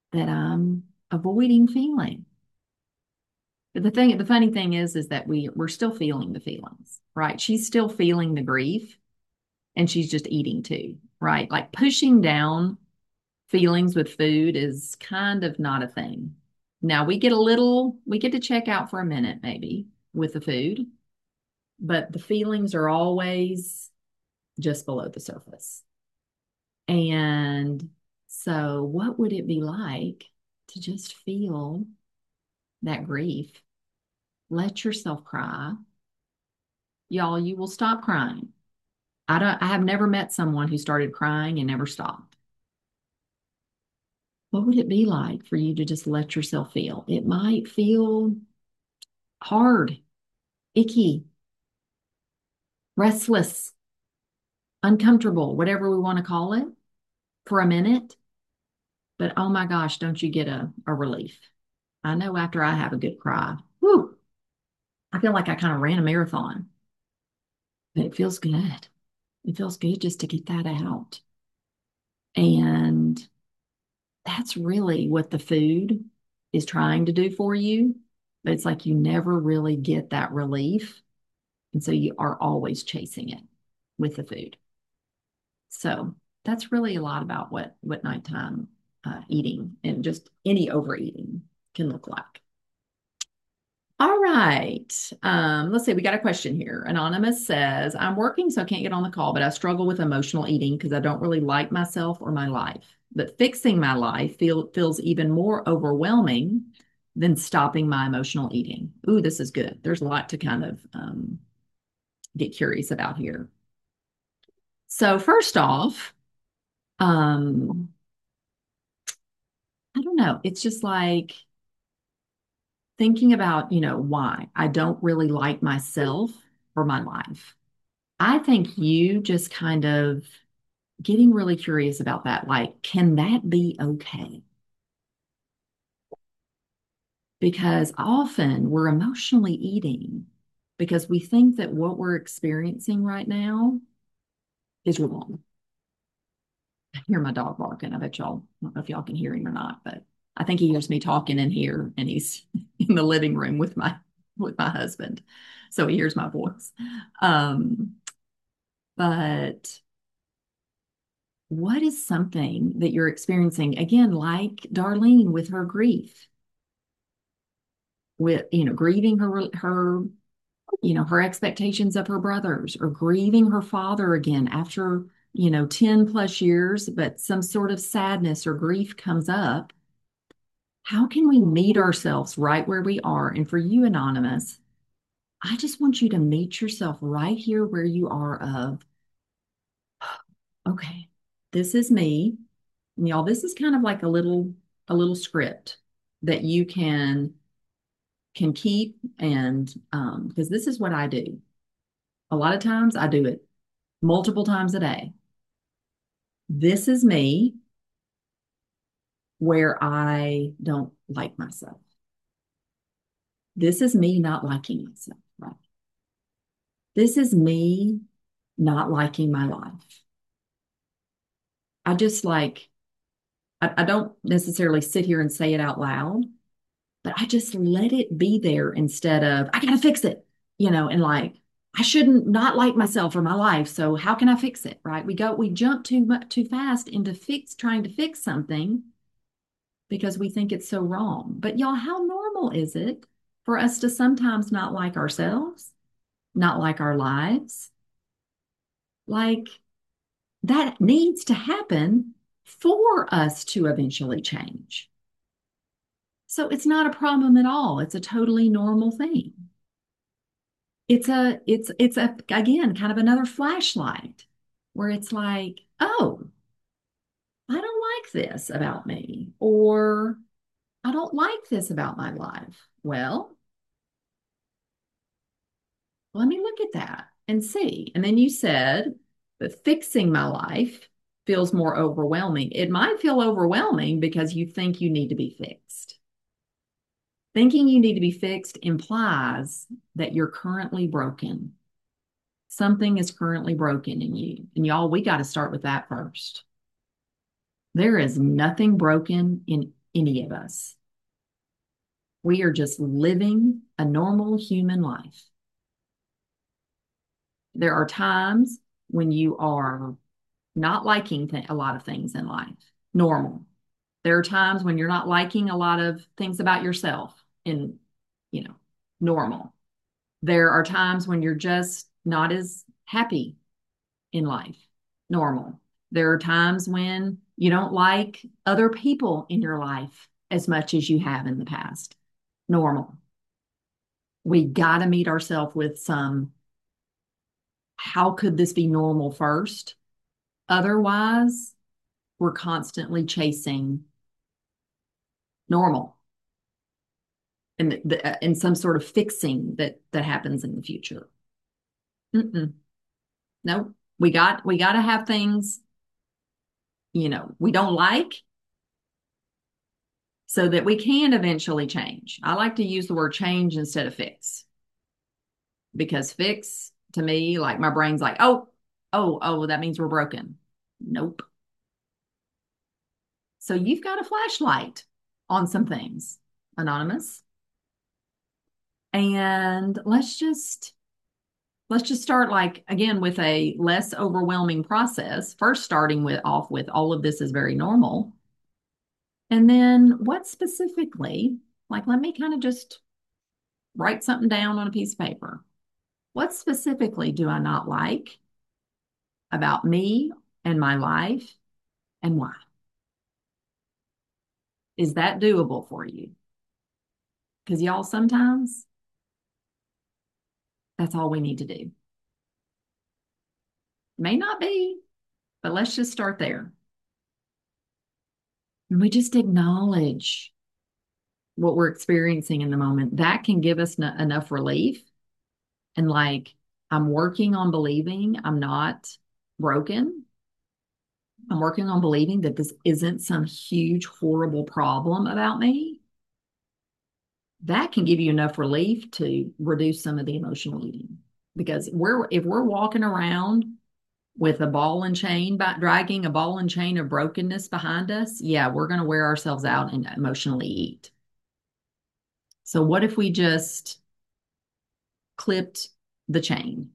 that I'm avoiding feeling. But the funny thing is that we're still feeling the feelings, right? She's still feeling the grief and she's just eating too, right? Like pushing down feelings with food is kind of not a thing. Now we get to check out for a minute maybe with the food, but the feelings are always just below the surface. And so, what would it be like to just feel that grief? Let yourself cry. Y'all, you will stop crying. I have never met someone who started crying and never stopped. What would it be like for you to just let yourself feel? It might feel hard, icky, restless, uncomfortable, whatever we want to call it, for a minute. But oh my gosh, don't you get a relief? I know after I have a good cry, whew, I feel like I kind of ran a marathon, but it feels good. It feels good just to get that out. And that's really what the food is trying to do for you. But it's like you never really get that relief. And so you are always chasing it with the food. So that's really a lot about what nighttime eating and just any overeating can look like. All right. Let's see. We got a question here. Anonymous says, I'm working, so I can't get on the call, but I struggle with emotional eating because I don't really like myself or my life. But fixing my life feels even more overwhelming than stopping my emotional eating. Ooh, this is good. There's a lot to kind of get curious about here. So first off, um, I don't know. It's just like thinking about, why I don't really like myself or my life. I think you just kind of getting really curious about that. Like, can that be okay? Because often we're emotionally eating because we think that what we're experiencing right now is wrong. I hear my dog barking. I bet y'all, I don't know if y'all can hear him or not, but I think he hears me talking in here and he's in the living room with my husband. So he hears my voice. Um, but what is something that you're experiencing again, like Darlene with her grief, with grieving her expectations of her brothers, or grieving her father again after 10 plus years, but some sort of sadness or grief comes up. How can we meet ourselves right where we are? And for you, Anonymous, I just want you to meet yourself right here where you are of, okay, this is me. And y'all, this is kind of like a little script that you can keep, and because this is what I do. A lot of times I do it multiple times a day. This is me where I don't like myself. This is me not liking myself, right? This is me not liking my life. I just like, I don't necessarily sit here and say it out loud, but I just let it be there instead of, I gotta fix it, and like, I shouldn't not like myself or my life. So how can I fix it? Right? We jump too fast into trying to fix something because we think it's so wrong. But y'all, how normal is it for us to sometimes not like ourselves, not like our lives? Like that needs to happen for us to eventually change. So it's not a problem at all. It's a totally normal thing. It's a again kind of another flashlight where it's like, oh, I don't like this about me, or I don't like this about my life. Well, let me look at that and see. And then you said that fixing my life feels more overwhelming. It might feel overwhelming because you think you need to be fixed. Thinking you need to be fixed implies that you're currently broken. Something is currently broken in you. And y'all, we got to start with that first. There is nothing broken in any of us. We are just living a normal human life. There are times when you are not liking a lot of things in life. Normal. There are times when you're not liking a lot of things about yourself in, you know, normal. There are times when you're just not as happy in life. Normal. There are times when you don't like other people in your life as much as you have in the past. Normal. We got to meet ourselves with some, how could this be normal first? Otherwise, we're constantly chasing normal and some sort of fixing that happens in the future. Mm-mm. Nope. We got to have things, we don't like so that we can eventually change. I like to use the word change instead of fix because fix to me, like my brain's like, oh, that means we're broken. Nope. So you've got a flashlight on some things, Anonymous. And let's just start like again with a less overwhelming process. First starting with off with all of this is very normal. And then what specifically, like let me kind of just write something down on a piece of paper. What specifically do I not like about me and my life and why? Is that doable for you? Because y'all, sometimes that's all we need to do. May not be, but let's just start there. And we just acknowledge what we're experiencing in the moment. That can give us enough relief. And like, I'm working on believing I'm not broken. I'm working on believing that this isn't some huge, horrible problem about me. That can give you enough relief to reduce some of the emotional eating. Because if we're walking around with a ball and chain, dragging a ball and chain of brokenness behind us, yeah, we're going to wear ourselves out and emotionally eat. So what if we just clipped the chain?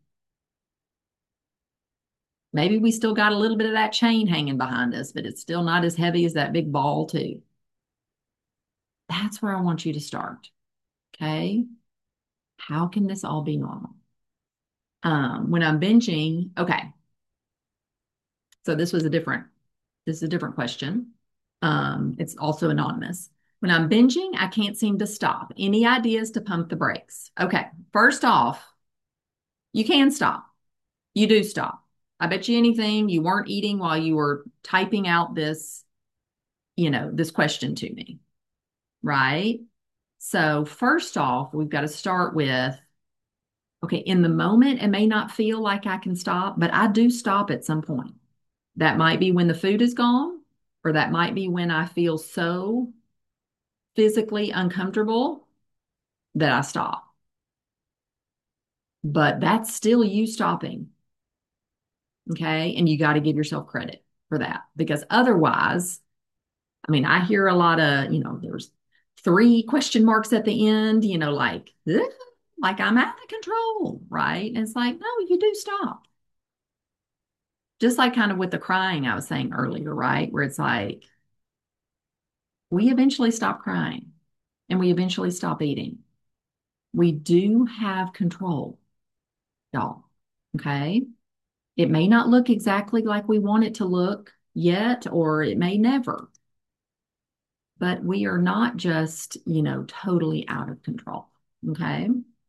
Maybe we still got a little bit of that chain hanging behind us, but it's still not as heavy as that big ball, too. That's where I want you to start. Okay. How can this all be normal? When I'm binging, okay. So this is a different question. It's also anonymous. When I'm binging, I can't seem to stop. Any ideas to pump the brakes? Okay. First off, you can stop. You do stop. I bet you anything you weren't eating while you were typing out this question to me, right? So first off, we've got to start with, okay, in the moment, it may not feel like I can stop, but I do stop at some point. That might be when the food is gone, or that might be when I feel so physically uncomfortable that I stop. But that's still you stopping. Okay. And you got to give yourself credit for that because otherwise, I mean, I hear a lot of, there's three question marks at the end, like, "Ugh," like I'm out of control, right? And it's like, no, you do stop. Just like kind of with the crying I was saying earlier, right? Where it's like, we eventually stop crying and we eventually stop eating. We do have control, y'all. Okay. It may not look exactly like we want it to look yet, or it may never, but we are not just, totally out of control. Okay.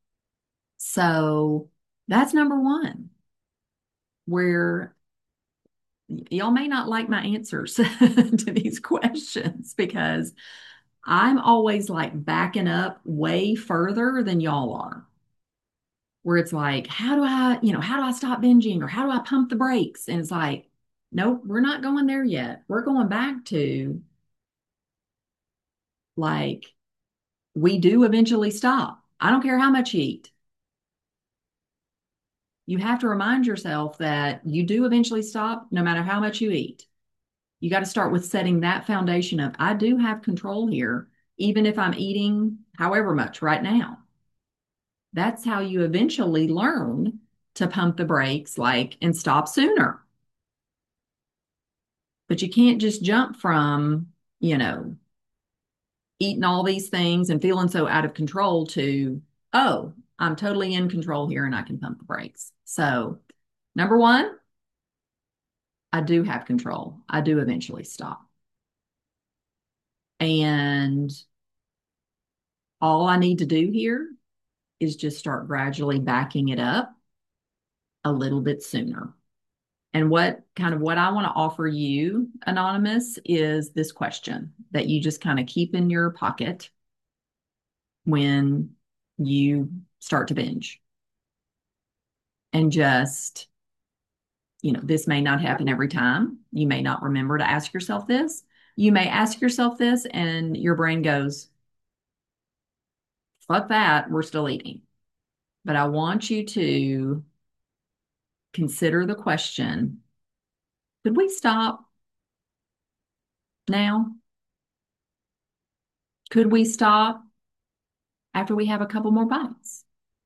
So that's number one, where y'all may not like my answers to these questions because I'm always like backing up way further than y'all are. Where it's like, how do I stop binging or how do I pump the brakes? And it's like, nope, we're not going there yet. We're going back to like, we do eventually stop. I don't care how much you eat. You have to remind yourself that you do eventually stop no matter how much you eat. You got to start with setting that foundation of, I do have control here, even if I'm eating however much right now. That's how you eventually learn to pump the brakes, like, and stop sooner. But you can't just jump from, you know, eating all these things and feeling so out of control to, oh, I'm totally in control here and I can pump the brakes. So, number one, I do have control. I do eventually stop. And all I need to do here is just start gradually backing it up a little bit sooner. And what I want to offer you, Anonymous, is this question that you just kind of keep in your pocket when you start to binge. And just, this may not happen every time. You may not remember to ask yourself this. You may ask yourself this, and your brain goes, fuck that, we're still eating. But I want you to consider the question, could we stop now? Could we stop after we have a couple more bites?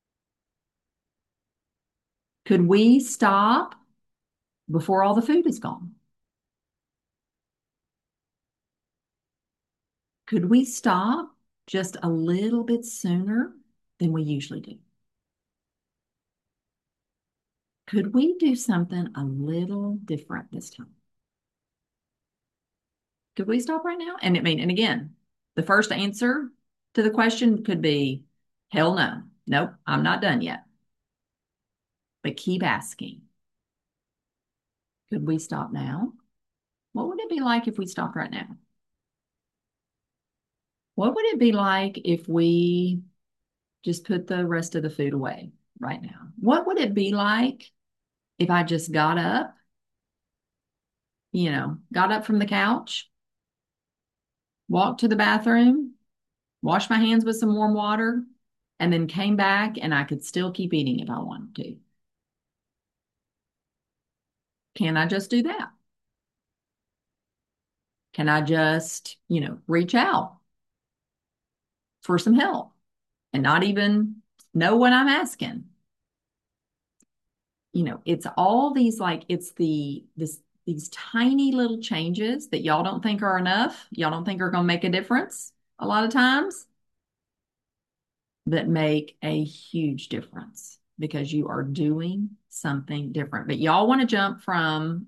Could we stop before all the food is gone? Could we stop just a little bit sooner than we usually do? Could we do something a little different this time? Could we stop right now? And and again, the first answer to the question could be, hell no. Nope, I'm not done yet. But keep asking, could we stop now? What would it be like if we stopped right now? What would it be like if we just put the rest of the food away right now? What would it be like if I just got up, got up from the couch, walked to the bathroom, washed my hands with some warm water, and then came back and I could still keep eating if I wanted to? Can I just do that? Can I just, reach out for some help and not even know what I'm asking? It's all these, like, it's these tiny little changes that y'all don't think are enough, y'all don't think are going to make a difference a lot of times, that make a huge difference because you are doing something different. But y'all want to jump from,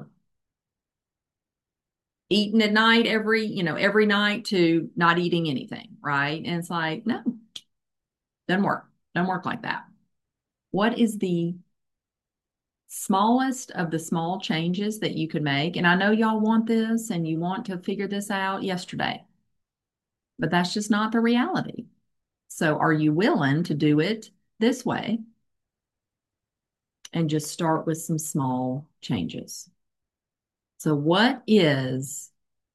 eating at night every night to not eating anything, right? And it's like, no, doesn't work. Doesn't work like that. What is the smallest of the small changes that you could make? And I know y'all want this and you want to figure this out yesterday, but that's just not the reality. So are you willing to do it this way and just start with some small changes? So what is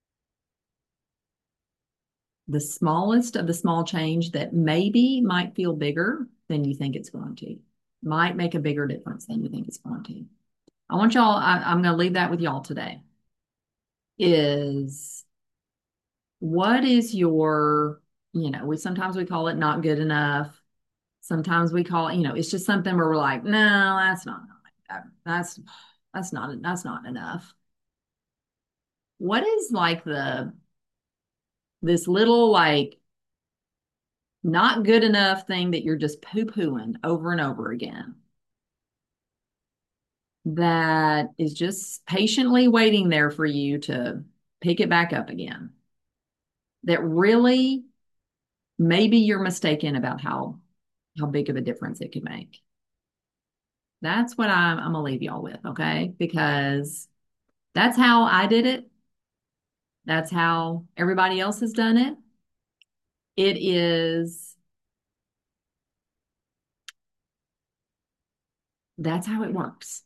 the smallest of the small change that maybe might feel bigger than you think it's going to, might make a bigger difference than you think it's going to? I want y'all, I'm going to leave that with y'all today. Is what is your, sometimes we call it not good enough. Sometimes we call it, it's just something where we're like, no, that's not, that's not enough. What is like this little, like, not good enough thing that you're just poo-pooing over and over again, that is just patiently waiting there for you to pick it back up again? That really, maybe you're mistaken about how big of a difference it could make. That's what I'm gonna leave y'all with, okay? Because that's how I did it. That's how everybody else has done it. It is, that's how it works.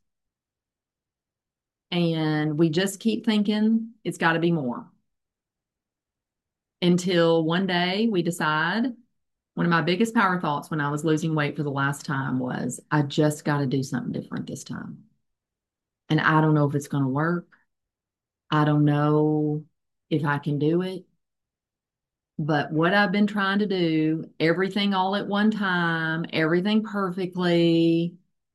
And we just keep thinking it's got to be more until one day we decide. One of my biggest power thoughts when I was losing weight for the last time was, I just got to do something different this time. And I don't know if it's going to work. I don't know if I can do it, but what I've been trying to do, everything all at one time, everything perfectly,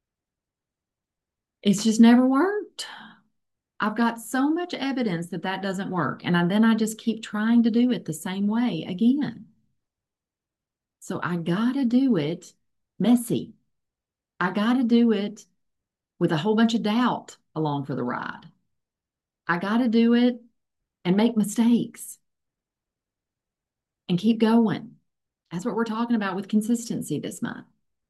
it's just never worked. I've got so much evidence that that doesn't work. And then I just keep trying to do it the same way again. So I got to do it messy. I got to do it with a whole bunch of doubt along for the ride. I got to do it and make mistakes and keep going. That's what we're talking about with consistency this month.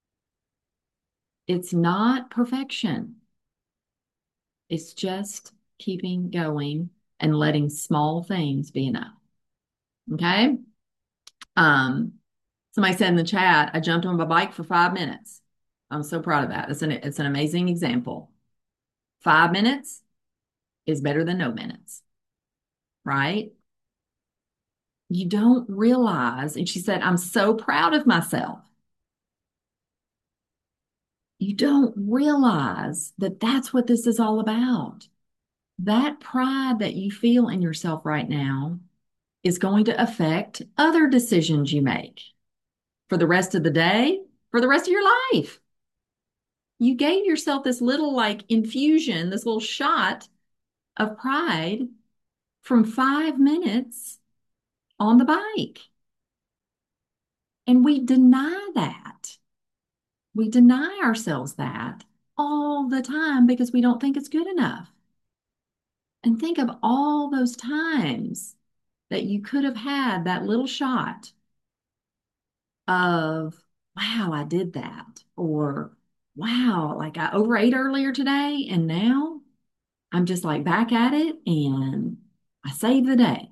It's not perfection, it's just keeping going and letting small things be enough. Okay. Um, Somebody said in the chat, I jumped on my bike for 5 minutes. I'm so proud of that. It's an amazing example. 5 minutes is better than no minutes, right? You don't realize, and she said, I'm so proud of myself. You don't realize that that's what this is all about. That pride that you feel in yourself right now is going to affect other decisions you make for the rest of the day, for the rest of your life. You gave yourself this little like infusion, this little shot of pride from 5 minutes on the bike. And we deny that. We deny ourselves that all the time because we don't think it's good enough. And think of all those times that you could have had that little shot of, wow, I did that. Or, wow, like I overate earlier today and now I'm just like back at it and I saved the day.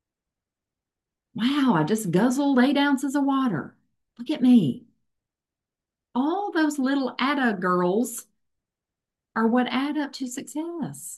Wow, I just guzzled 8 ounces of water. Look at me. All those little atta girls are what add up to success.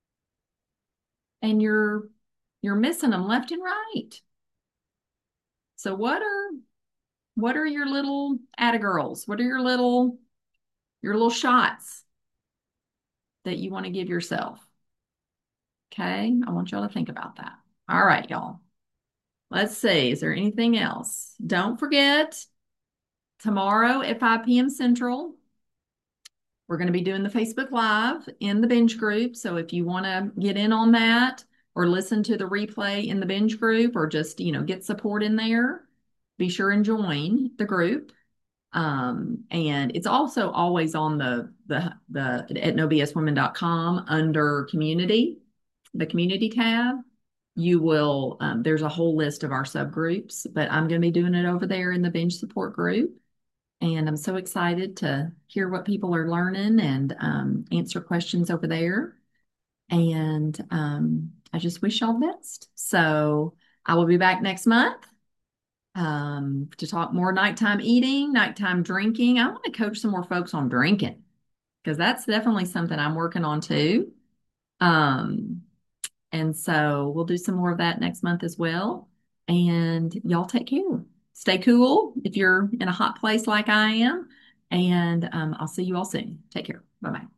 And you're missing them left and right. So what are your little atta girls? What are your little shots that you want to give yourself? Okay, I want y'all to think about that. All right, y'all. Let's see. Is there anything else? Don't forget, tomorrow at 5 p.m. Central, we're going to be doing the Facebook Live in the binge group. So if you want to get in on that or listen to the replay in the binge group or just, get support in there, be sure and join the group. And it's also always on the at nobswomen.com under community, the community tab. You will, there's a whole list of our subgroups, but I'm going to be doing it over there in the binge support group. And I'm so excited to hear what people are learning and answer questions over there. And I just wish y'all the best. So I will be back next month to talk more nighttime eating, nighttime drinking. I want to coach some more folks on drinking because that's definitely something I'm working on too. Um, and so we'll do some more of that next month as well. And y'all take care. Stay cool if you're in a hot place like I am. And I'll see you all soon. Take care. Bye bye.